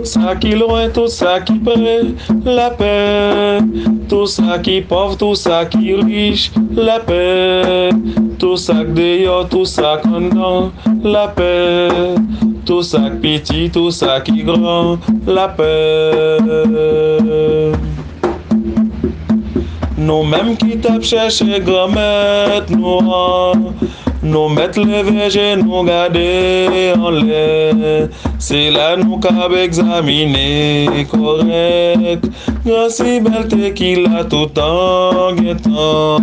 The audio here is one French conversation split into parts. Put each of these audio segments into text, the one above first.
Tout ça qui loin, tout ça qui près, la paix. Tout ça qui pauvre, tout ça qui riche, la paix. Tout ça qui dehors, tout ça qui dedans, la paix. Tout ça qui petit, tout ça qui grand, la paix. Nous-mêmes qui tapent chercher grand-mère noire, nous mettre les vergers, nous garder en l'air. C'est là nous qu'avons examiné correct. Grand si belle qu'il a tout en guettant.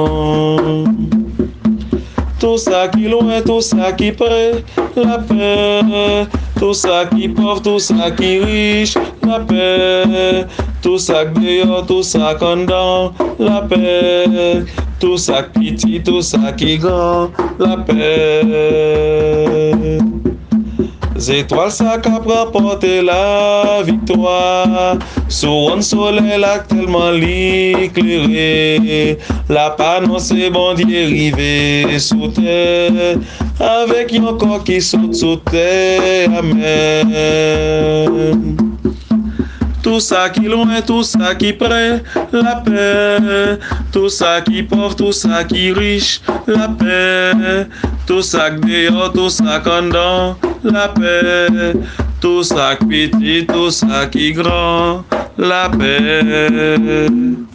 Tout ça qui loin, tout ça qui près, la paix. Tout ça qui pauvre, tout ça qui riche, la paix. Tout ça qui dehors, tout ça qui dedans, la paix. Tout ça qui petit, tout ça qui grand, la paix. Les étoiles ça qui remporté la victoire. Sur un soleil là tellement l'éclairé. La panneau c'est bon d'y arriver sous terre. Avec un corps qui saute sous terre. Amen. Tout ça qui loin, tout ça qui près, la paix. Tout ça qui pauvre, tout ça qui riche, la paix. Tout ça qui dehors, tout ça qui dedans, la paix. Tout ça qui petit, tout ça qui grand, la paix.